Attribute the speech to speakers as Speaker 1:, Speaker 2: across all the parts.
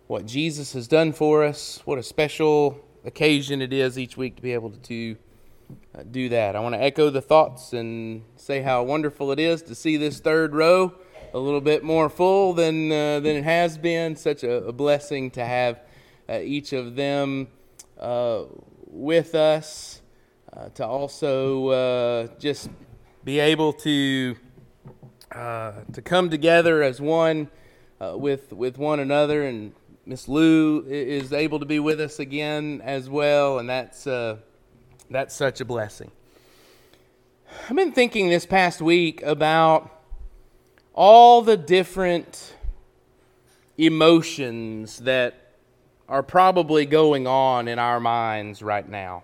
Speaker 1: what Jesus has done for us. What a special occasion it is each week to be able to do that. I want to echo the thoughts and say how wonderful it is to see this third row a little bit more full than it has been. Such a blessing to have each of them with us, to also just be able to come together as one with one another. And Miss Lou is able to be with us again as well, and that's such a blessing. I've been thinking this past week about all the different emotions that are probably going on in our minds right now.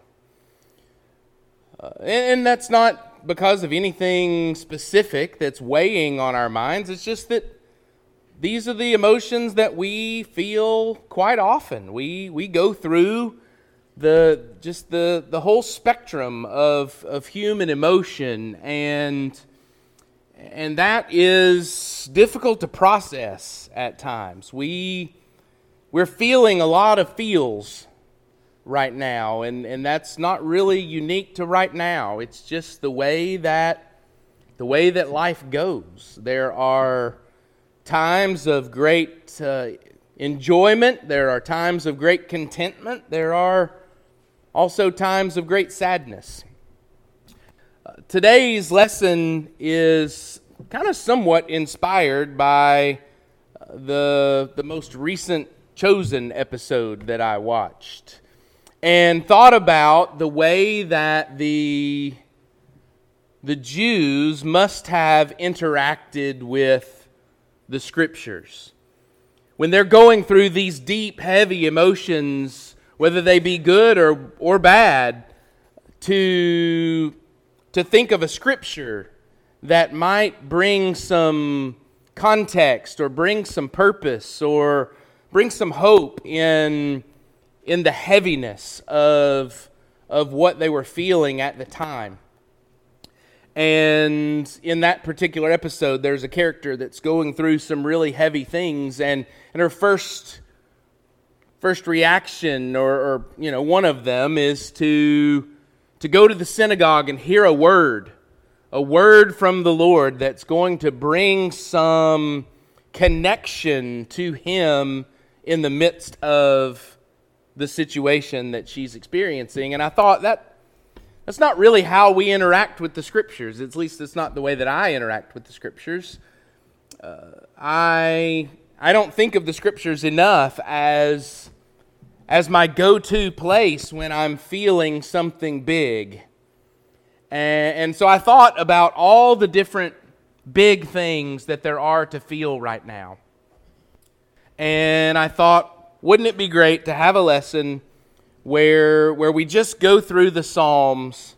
Speaker 1: And that's not because of anything specific that's weighing on our minds. It's just that these are the emotions that we feel quite often. We go through the whole spectrum of human emotion, and that is difficult to process at times. We're feeling a lot of feels right now, and that's not really unique to right now. It's just the way that life goes. There are times of great enjoyment. There are times of great contentment. There are also times of great sadness. Today's lesson is kind of somewhat inspired by the most recent Chosen episode that I watched, and thought about the way that the Jews must have interacted with the Scriptures when they're going through these deep, heavy emotions, whether they be good or bad, to think of a Scripture that might bring some context or bring some purpose or bring some hope in the heaviness of what they were feeling at the time. And in that particular episode, there's a character that's going through some really heavy things, and her first reaction, or one of them, is to go to the synagogue and hear a word from the Lord that's going to bring some connection to him in the midst of the situation that she's experiencing. And I thought that's not really how we interact with the Scriptures. At least it's not the way that I interact with the Scriptures. I don't think of the Scriptures enough as my go-to place when I'm feeling something big. And so I thought about all the different big things that there are to feel right now. And I thought, wouldn't it be great to have a lesson where we just go through the Psalms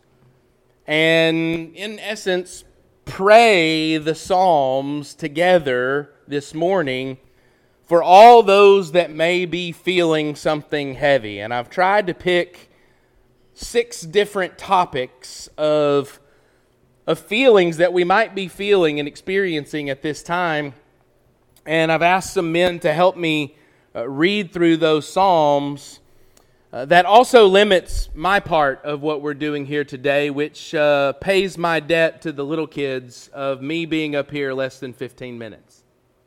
Speaker 1: and, in essence, pray the Psalms together this morning for all those that may be feeling something heavy. And I've tried to pick 6 different topics of feelings that we might be feeling and experiencing at this time. And I've asked some men to help me read through those Psalms. That also limits my part of what we're doing here today, which pays my debt to the little kids of me being up here less than 15 minutes.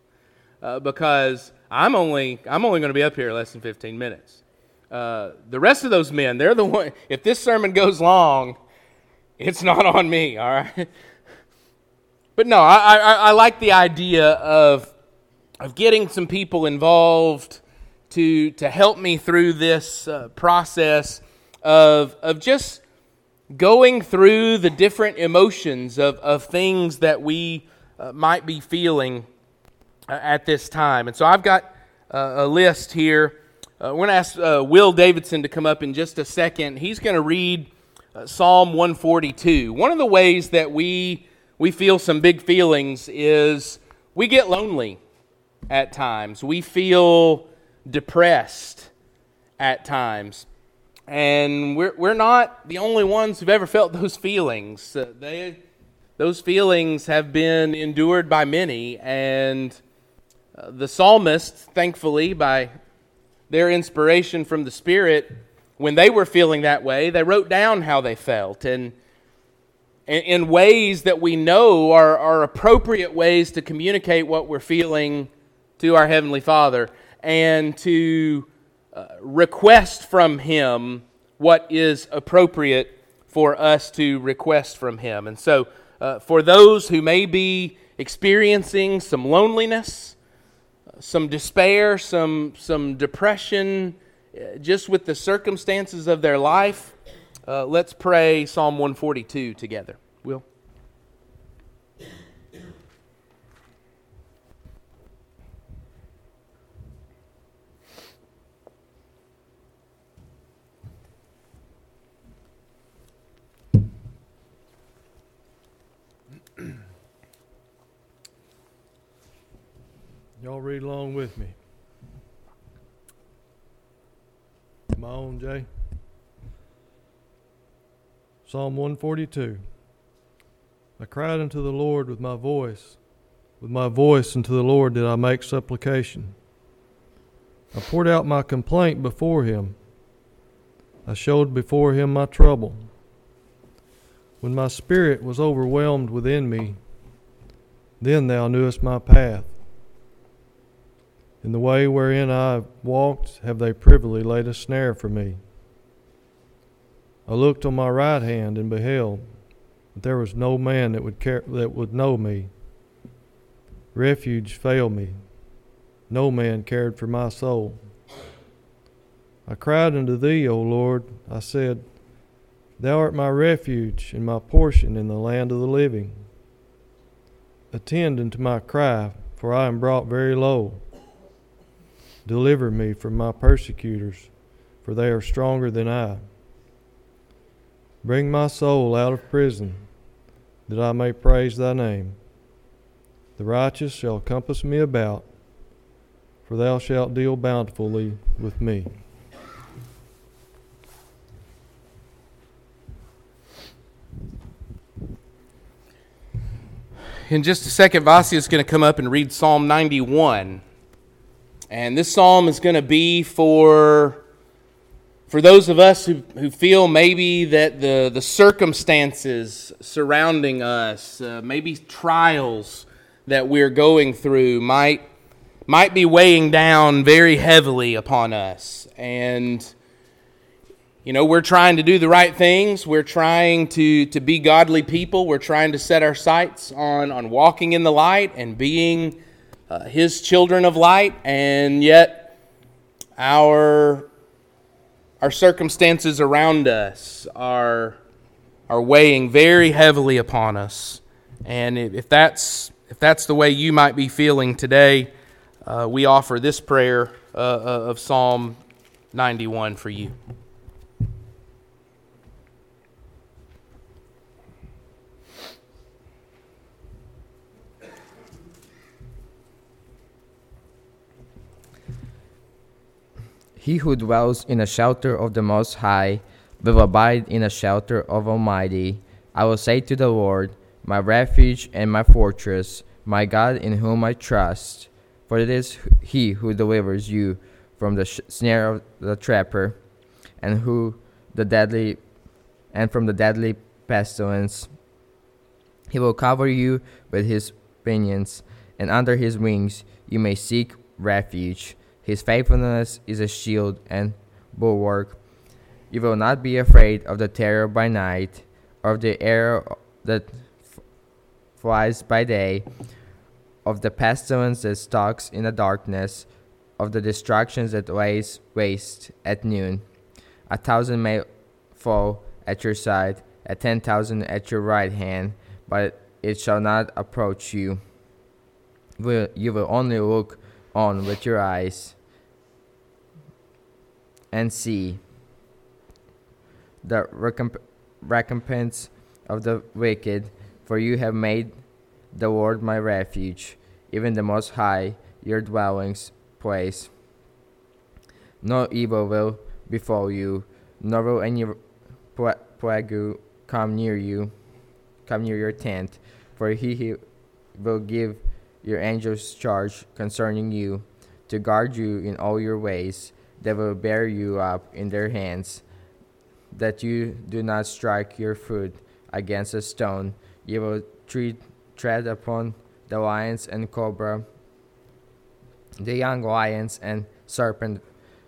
Speaker 1: Because I'm only going to be up here less than 15 minutes. The rest of those men, they're the one. If this sermon goes long, it's not on me, all right? But no, I like the idea of getting some people involved to help me through this process of just going through the different emotions of things that we might be feeling at this time. And so I've got a list here. We're going to ask Will Davidson to come up in just a second. He's going to read Psalm 142. One of the ways that we feel some big feelings is we get lonely at times. We feel depressed at times. And we're not the only ones who've ever felt those feelings. Those feelings have been endured by many, and the psalmist, thankfully, by their inspiration from the Spirit, when they were feeling that way, they wrote down how they felt, and in ways that we know are appropriate ways to communicate what we're feeling to our Heavenly Father and to request from Him what is appropriate for us to request from Him. And so for those who may be experiencing some loneliness, some despair, some depression, just with the circumstances of their life, let's pray Psalm 142 together. Will?
Speaker 2: Y'all read along with me. My own, Jay. Psalm 142. I cried unto the Lord with my voice. With my voice unto the Lord did I make supplication. I poured out my complaint before Him. I showed before Him my trouble. When my spirit was overwhelmed within me, then Thou knewest my path. In the way wherein I walked have they privily laid a snare for me. I looked on my right hand and beheld, but there was no man that would know me. Refuge failed me. No man cared for my soul. I cried unto Thee, O Lord. I said, Thou art my refuge and my portion in the land of the living. Attend unto my cry, for I am brought very low. Deliver me from my persecutors, for they are stronger than I. Bring my soul out of prison, that I may praise Thy name. The righteous shall compass me about, for Thou shalt deal bountifully with me.
Speaker 1: In just a second, Vasi is going to come up and read Psalm 91. And this psalm is going to be for those of us who feel maybe that the circumstances surrounding us, maybe trials that we're going through might be weighing down very heavily upon us. And, you know, we're trying to do the right things. We're trying to be godly people. We're trying to set our sights on walking in the light and being His children of light, and yet our circumstances around us are weighing very heavily upon us. And if that's the way you might be feeling today, we offer this prayer of Psalm 91 for you.
Speaker 3: He who dwells in the shelter of the Most High will abide in the shelter of Almighty. I will say to the Lord, my refuge and my fortress, my God in whom I trust. For it is He who delivers you from the snare of the trapper, and from the deadly pestilence. He will cover you with His pinions, and under His wings you may seek refuge. His faithfulness is a shield and bulwark. You will not be afraid of the terror by night, or of the arrow that flies by day, of the pestilence that stalks in the darkness, of the destructions that lays waste at noon. 1,000 may fall at your side, 10,000 at your right hand, but it shall not approach you. You will only look on with your eyes and see the recompense of the wicked, for you have made the Lord my refuge, even the Most High your dwelling place. No evil will befall you, nor will any plague come near your tent, for he will give your angels charge concerning you, to guard you in all your ways. They will bear you up in their hands, that you do not strike your foot against a stone. You will tread upon the lions and cobra, the young lions and serpent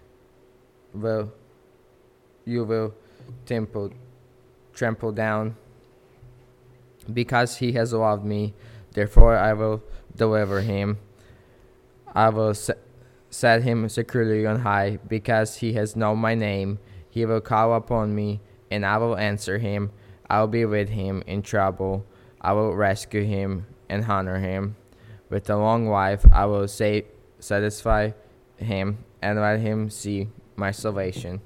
Speaker 3: you will trample down. Because he has loved me, therefore I will deliver him. I will set him securely on high, because he has known my name. He will call upon me, and I will answer him. I will be with him in trouble. I will rescue him and honor him. With a long life I will satisfy him and let him see my salvation.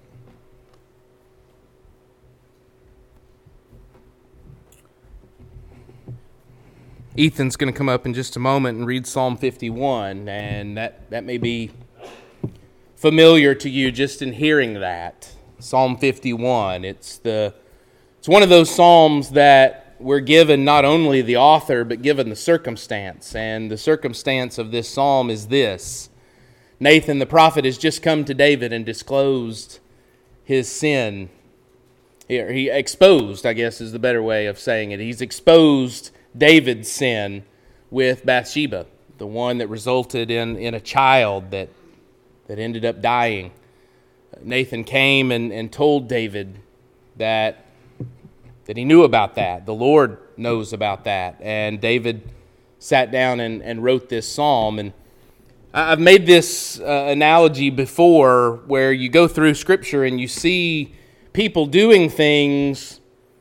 Speaker 1: Ethan's going to come up in just a moment and read Psalm 51, and that may be familiar to you just in hearing that. Psalm 51. It's one of those psalms that we're given not only the author, but given the circumstance. And the circumstance of this psalm is this. Nathan the prophet has just come to David and disclosed his sin. He exposed, I guess is the better way of saying it. He's exposed David's sin with Bathsheba, the one that resulted in a child that ended up dying. Nathan came and told David that he knew about that. The Lord knows about that. And David sat down and wrote this psalm. And I've made this analogy before, where you go through Scripture and you see people doing things,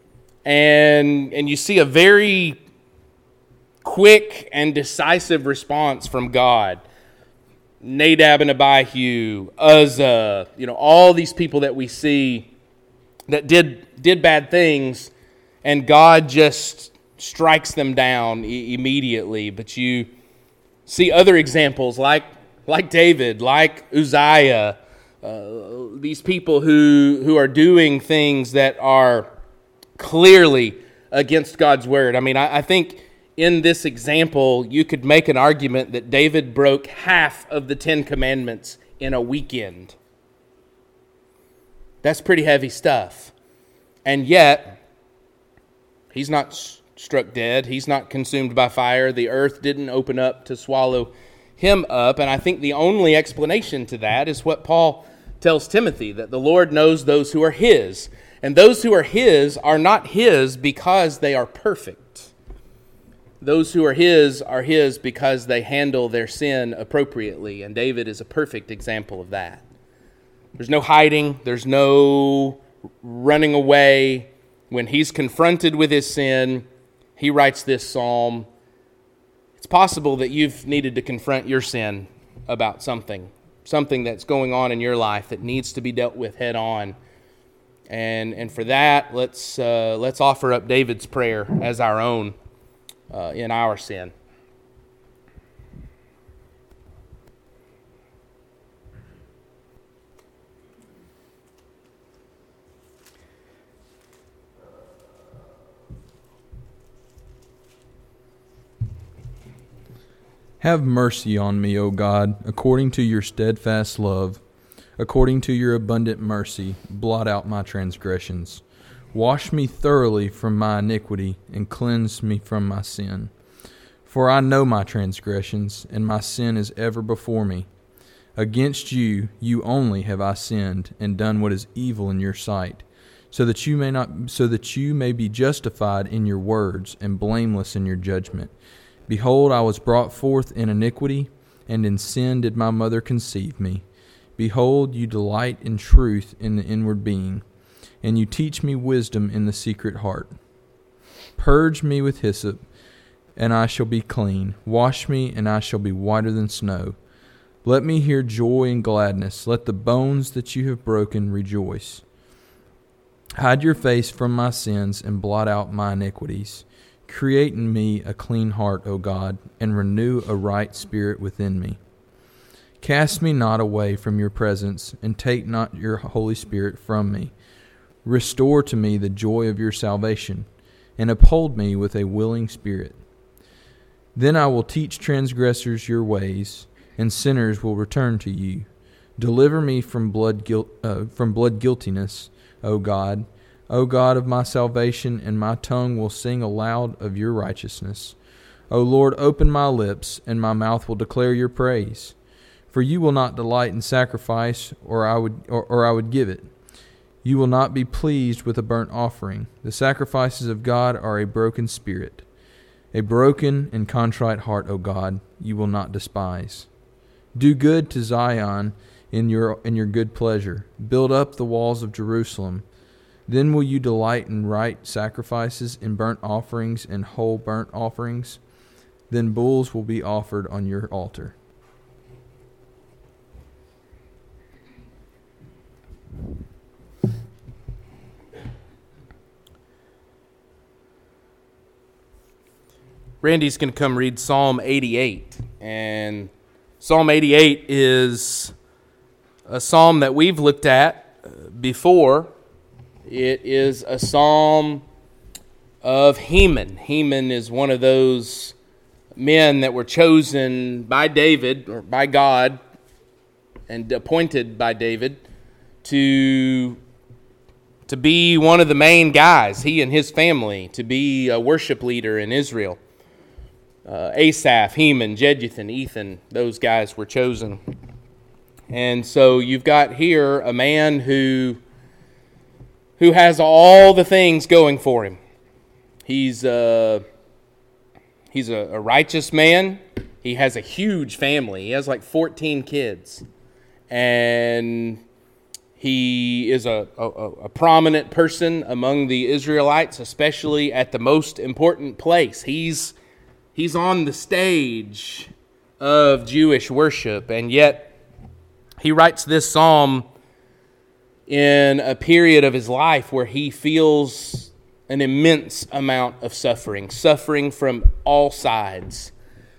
Speaker 1: and you see a very quick and decisive response from God. Nadab and Abihu, Uzzah, all these people that we see that did bad things, and God just strikes them down immediately. But you see other examples like David, like Uzziah, these people who are doing things that are clearly against God's word. I mean, I think in this example, you could make an argument that David broke half of the 10 Commandments in a weekend. That's pretty heavy stuff. And yet, he's not struck dead. He's not consumed by fire. The earth didn't open up to swallow him up. And I think the only explanation to that is what Paul tells Timothy, that the Lord knows those who are his. And those who are his are not his because they are perfect. Those who are his because they handle their sin appropriately. And David is a perfect example of that. There's no hiding. There's no running away. When he's confronted with his sin, he writes this psalm. It's possible that you've needed to confront your sin about something that's going on in your life that needs to be dealt with head on. And for that, let's offer up David's prayer as our own in our sin.
Speaker 4: Have mercy on me, O God, according to your steadfast love. According to your abundant mercy, blot out my transgressions. Wash me thoroughly from my iniquity, and cleanse me from my sin. For I know my transgressions, and my sin is ever before me. Against you only have I sinned, and done what is evil in your sight, so that you may be justified in your words, and blameless in your judgment. Behold, I was brought forth in iniquity, and in sin did my mother conceive me. Behold, you delight in truth in the inward being, and you teach me wisdom in the secret heart. Purge me with hyssop, and I shall be clean. Wash me, and I shall be whiter than snow. Let me hear joy and gladness. Let the bones that you have broken rejoice. Hide your face from my sins, and blot out my iniquities. Create in me a clean heart, O God, and renew a right spirit within me. Cast me not away from your presence, and take not your Holy Spirit from me. Restore to me the joy of your salvation, and uphold me with a willing spirit. Then I will teach transgressors your ways, and sinners will return to you. Deliver me from blood guiltiness, O God. O God of my salvation, and my tongue will sing aloud of your righteousness. O Lord, open my lips, and my mouth will declare your praise. For you will not delight in sacrifice, or I would give it. You will not be pleased with a burnt offering. The sacrifices of God are a broken spirit. A broken and contrite heart, O God, you will not despise. Do good to Zion in your good pleasure. Build up the walls of Jerusalem. Then will you delight in right sacrifices, in burnt offerings and whole burnt offerings. Then bulls will be offered on your altar.
Speaker 1: Randy's going to come read Psalm 88. And Psalm 88 is a psalm that we've looked at before. It is a psalm of Heman. Heman is one of those men that were chosen by David, or by God, and appointed by David to be one of the main guys, he and his family, to be a worship leader in Israel. Asaph, Heman, Jeduthun, Ethan, those guys were chosen. And so you've got here a man who has all the things going for him. He's a righteous man. He has a huge family. He has like 14 kids. And he is a prominent person among the Israelites, especially at the most important place. He's on the stage of Jewish worship, and yet he writes this psalm in a period of his life where he feels an immense amount of suffering from all sides.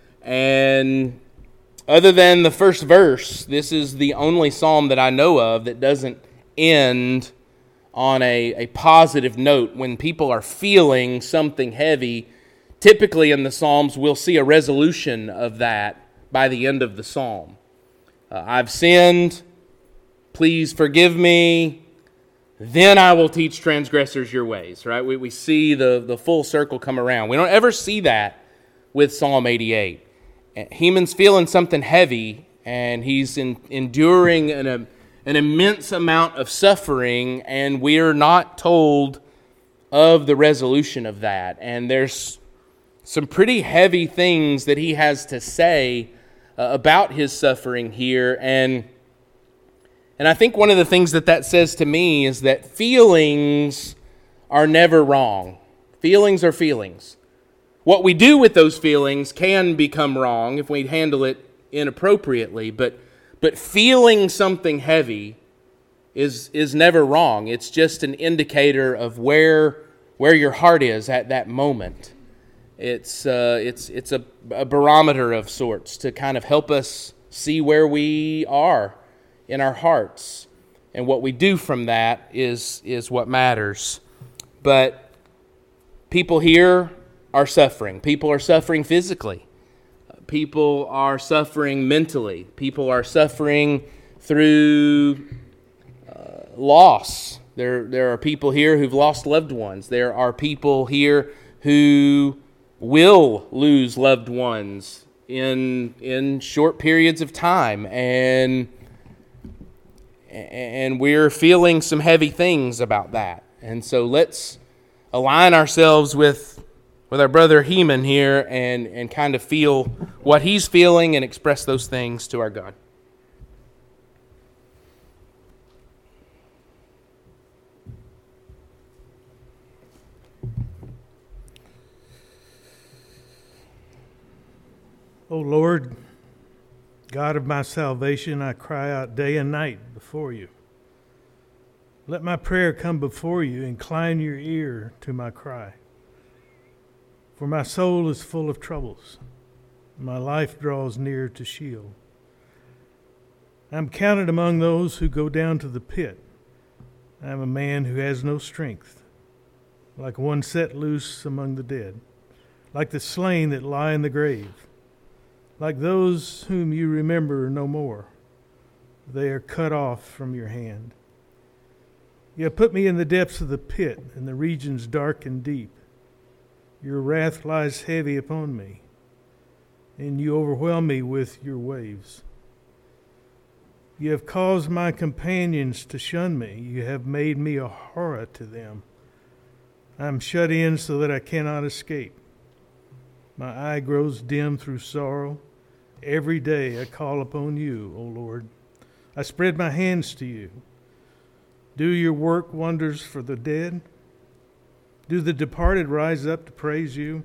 Speaker 1: And other than the first verse, this is the only psalm that I know of that doesn't end on a positive note. When people are feeling something heavy, typically in the Psalms, we'll see a resolution of that by the end of the psalm. I've sinned, please forgive me, then I will teach transgressors your ways, right? We see the full circle come around. We don't ever see that with Psalm 88. Heman's feeling something heavy, and he's enduring an immense amount of suffering, and we're not told of the resolution of that. And there's some pretty heavy things that he has to say about his suffering here. And I think one of the things that says to me is that feelings are never wrong. Feelings are feelings. What we do with those feelings can become wrong if we handle it inappropriately, but feeling something heavy is never wrong. It's just an indicator of where your heart is at that moment. It's a barometer of sorts to kind of help us see where we are in our hearts, and what we do from that is what matters. But people here are suffering. People are suffering physically. People are suffering mentally. People are suffering through loss. There are people here who've lost loved ones. There are people here who will lose loved ones in short periods of time, and we're feeling some heavy things about that. And so let's align ourselves with our brother Heman here and kind of feel what he's feeling and express those things to our God.
Speaker 5: O Lord, God of my salvation, I cry out day and night before you. Let my prayer come before you. Incline your ear to my cry. For my soul is full of troubles. My life draws near to Sheol. I am counted among those who go down to the pit. I am a man who has no strength, like one set loose among the dead, like the slain that lie in the grave, like those whom you remember no more. they are cut off from your hand. You have put me in the depths of the pit, in the regions dark and deep. Your wrath lies heavy upon me, and you overwhelm me with your waves. You have caused my companions to shun me. You have made me a horror to them. I am shut in so that I cannot escape. My eye grows dim through sorrow. Every day I call upon you, O Lord. I spread my hands to you. Do your work wonders for the dead? Do the departed rise up to praise you?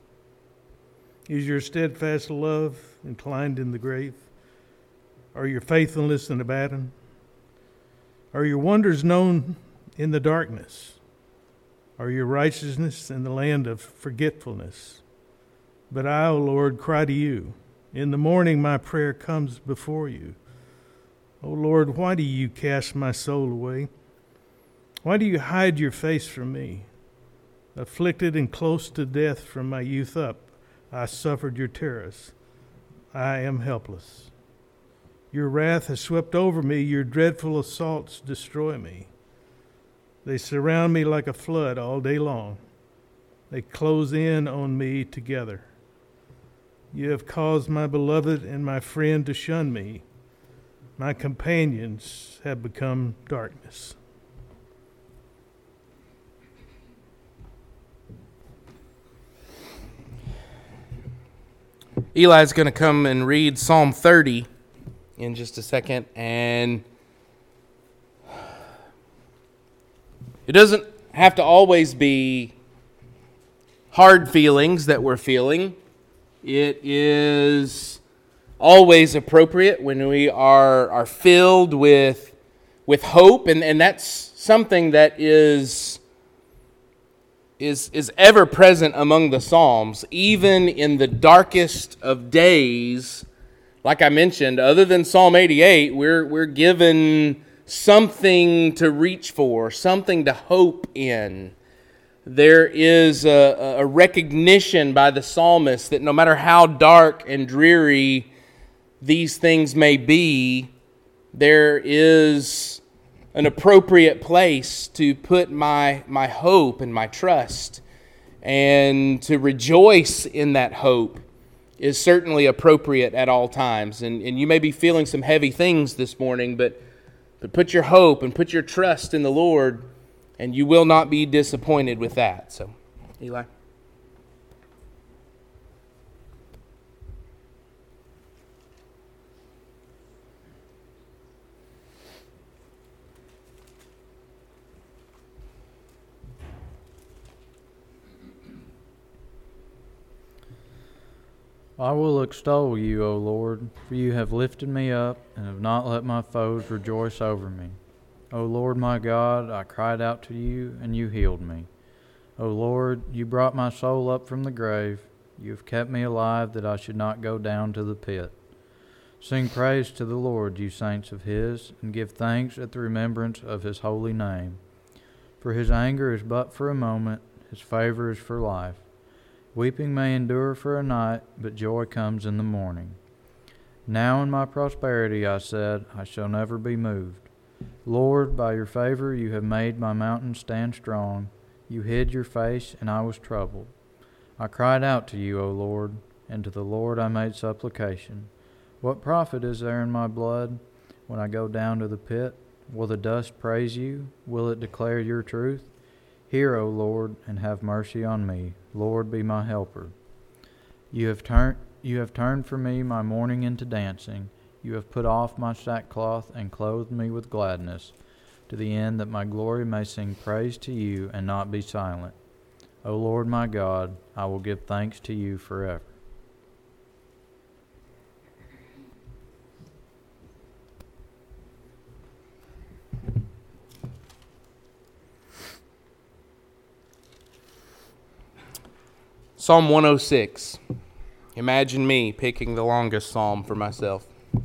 Speaker 5: Is your steadfast love inclined in the grave? Are your faithfulness in Abaddon? Are your wonders known in the darkness? Are your righteousness in the land of forgetfulness? But I, O Lord, cry to you. In the morning my prayer comes before you. O Lord, why do you cast my soul away? Why do you hide your face from me? Afflicted and close to death from my youth up, I suffered your terrors. I am helpless. Your wrath has swept over me. Your dreadful assaults destroy me. They surround me like a flood all day long. They close in on me together. You have caused my beloved and my friend to shun me. My companions have become darkness.
Speaker 1: Eli's going to come and read Psalm 30 in just a second, and it doesn't have to always be hard feelings that we're feeling. It is always appropriate when we are filled with hope, and that's something that is ever present among the Psalms, even in the darkest of days. Like I mentioned, other than Psalm 88, we're given something to reach for, something to hope in. There is a recognition by the psalmist that no matter how dark and dreary these things may be, there is an appropriate place to put my hope and my trust, and to rejoice in that hope is certainly appropriate at all times. And you may be feeling some heavy things this morning, but put your hope and put your trust in the Lord, and you will not be disappointed with that. So, Eli.
Speaker 6: I will extol you, O Lord, for you have lifted me up and have not let my foes rejoice over me. O Lord my God, I cried out to you, and you healed me. O Lord, you brought my soul up from the grave. You have kept me alive that I should not go down to the pit. Sing praise to the Lord, you saints of his, and give thanks at the remembrance of his holy name. For his anger is but for a moment, his favor is for life. Weeping may endure for a night, but joy comes in the morning. Now in my prosperity, I said, I shall never be moved. Lord, by your favor you have made my mountain stand strong. You hid your face, and I was troubled. I cried out to you, O Lord, and to the Lord I made supplication. What profit is there in my blood when I go down to the pit? Will the dust praise you? Will it declare your truth? Hear, O Lord, and have mercy on me. Lord, be my helper. You have turned for me my mourning into dancing. You have put off my sackcloth and clothed me with gladness, to the end that my glory may sing praise to you and not be silent. O Lord my God, I will give thanks to you forever.
Speaker 1: Psalm 106. Imagine me picking the longest psalm for myself.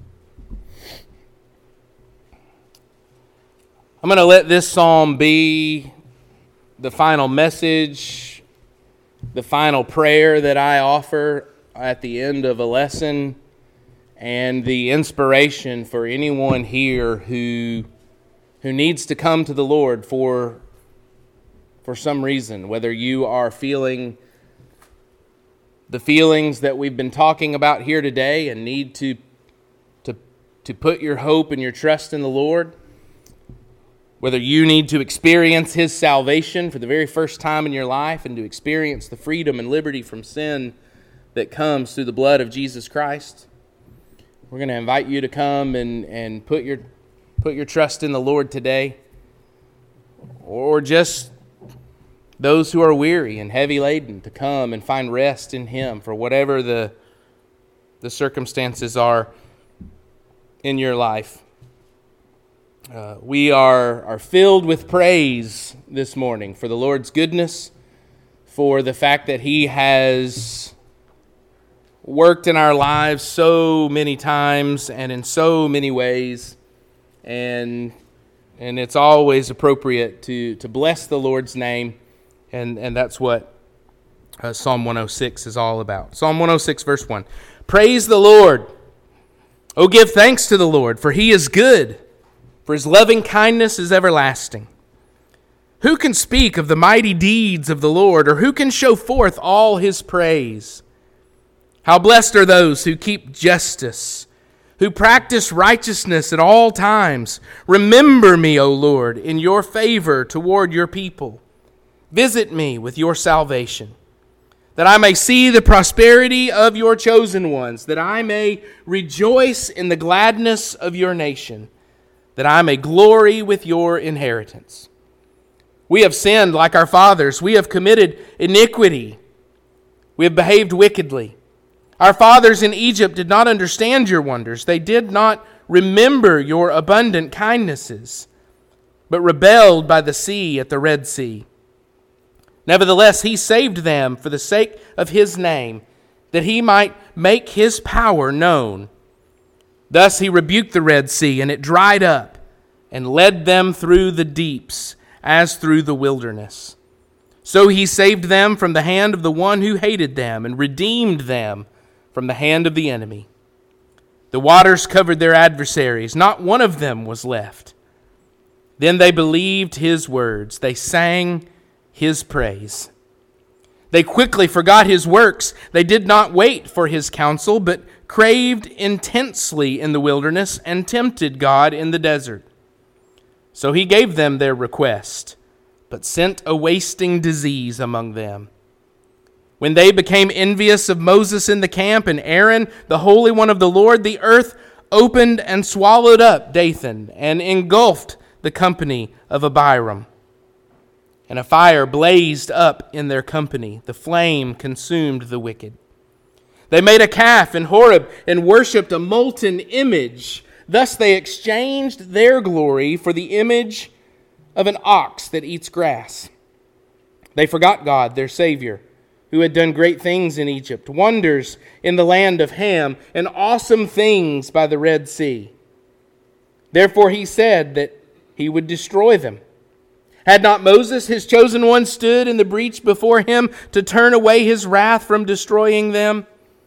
Speaker 1: I'm going to let this psalm be the final message, the final prayer that I offer at the end of a lesson. and the inspiration for anyone here who needs to come to the Lord for some reason, whether you are feeling the feelings that we've been talking about here today and need to put your hope and your trust in the Lord, whether you need to experience His salvation for the very first time in your life and to experience the freedom and liberty from sin that comes through the blood of Jesus Christ. We're going to invite you to come and put your trust in the Lord today. Or just those who are weary and heavy laden to come and find rest in Him for whatever the circumstances are in your life. We are filled with praise this morning for the Lord's goodness, for the fact that He has worked in our lives so many times and in so many ways, and it's always appropriate to bless the Lord's name, and that's what Psalm 106 is all about. Psalm 106, verse 1. Praise the Lord. Oh, give thanks to the Lord, for He is good, for His loving kindness is everlasting. Who can speak of the mighty deeds of the Lord, or who can show forth all His praise? How blessed are those who keep justice, who practice righteousness at all times. Remember me, O Lord, in your favor toward your people. Visit me with your salvation, that I may see the prosperity of your chosen ones, that I may rejoice in the gladness of your nation, that I may glory with your inheritance. We have sinned like our fathers. We have committed iniquity. We have behaved wickedly. Our fathers in Egypt did not understand your wonders. They did not remember your abundant kindnesses, but rebelled by the sea at the Red Sea. Nevertheless, He saved them for the sake of His name, that He might make His power known. Thus He rebuked the Red Sea, and it dried up, and led them through the deeps, as through the wilderness. So He saved them from the hand of the one who hated them, and redeemed them from the hand of the enemy. The waters covered their adversaries. Not one of them was left. Then they believed His words. They sang His praise. They quickly forgot His works. They did not wait for His counsel, but craved intensely in the wilderness and tempted God in the desert. So He gave them their request, but sent a wasting disease among them. When they became envious of Moses in the camp and Aaron, the Holy One of the Lord, the earth opened and swallowed up Dathan and engulfed the company of Abiram. And a fire blazed up in their company. The flame consumed the wicked. They made a calf in Horeb and worshipped a molten image. Thus they exchanged their glory for the image of an ox that eats grass. They forgot God, their Savior, who had done great things in Egypt, wonders in the land of Ham, and awesome things by the Red Sea. Therefore He said that He would destroy them. Had not Moses, His chosen one, stood in the breach before Him to turn away His wrath from destroying them?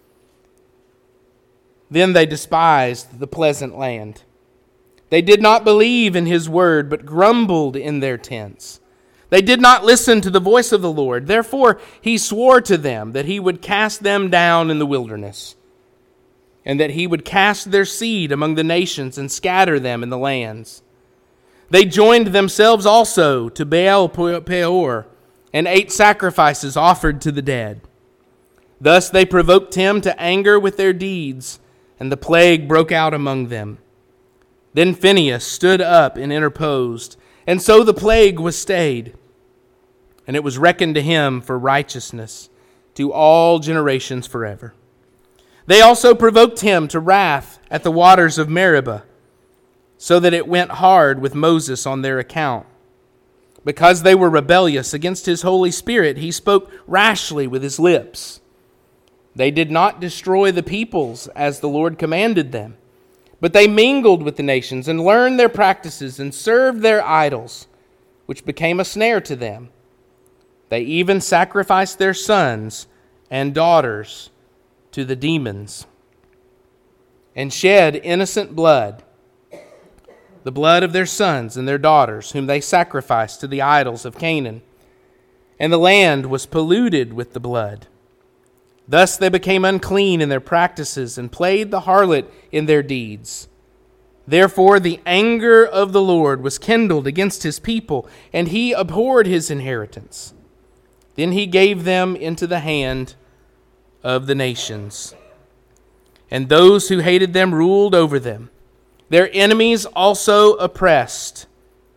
Speaker 1: Then they despised the pleasant land. They did not believe in His word, but grumbled in their tents. They did not listen to the voice of the Lord. Therefore He swore to them that He would cast them down in the wilderness, and that He would cast their seed among the nations and scatter them in the lands. They joined themselves also to Baal Peor and ate sacrifices offered to the dead. Thus they provoked Him to anger with their deeds, and the plague broke out among them. Then Phinehas stood up and interposed, and so the plague was stayed, and it was reckoned to him for righteousness to all generations forever. They also provoked Him to wrath at the waters of Meribah, so that it went hard with Moses on their account. Because they were rebellious against His Holy Spirit, He spoke rashly with His lips. They did not destroy the peoples as the Lord commanded them, but they mingled with the nations and learned their practices and served their idols, which became a snare to them. They even sacrificed their sons and daughters to the demons. and shed innocent blood, the blood of their sons and their daughters, whom they sacrificed to the idols of Canaan. And the land was polluted with the blood. Thus they became unclean in their practices and played the harlot in their deeds. Therefore the anger of the Lord was kindled against his people, and he abhorred his inheritance. Then he gave them into the hand of the nations, and those who hated them ruled over them. Their enemies also oppressed,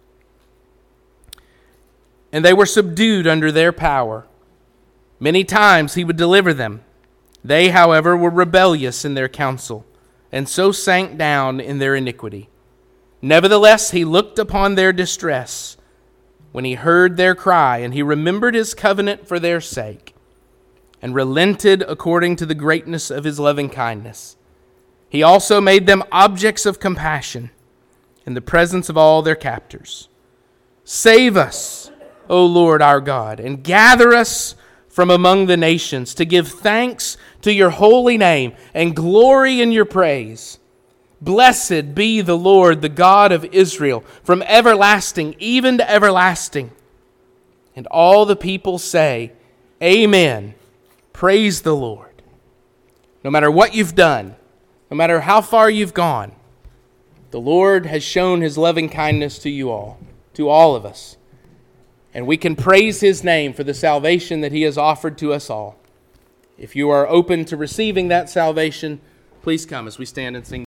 Speaker 1: and they were subdued under their power. Many times he would deliver them. They, however, were rebellious in their counsel, and so sank down in their iniquity. Nevertheless, he looked upon their distress when he heard their cry, and he remembered his covenant for their sake, and relented according to the greatness of his loving kindness. He also made them objects of compassion in the presence of all their captors. Save us, O Lord our God, and gather us from among the nations, to give thanks to your holy name and glory in your praise. Blessed be the Lord, the God of Israel, from everlasting even to everlasting. And all the people say, Amen. Praise the Lord. No matter what you've done, no matter how far you've gone, the Lord has shown his loving kindness to you all, to all of us. And we can praise his name for the salvation that he has offered to us all. If you are open to receiving that salvation, please come as we stand and sing.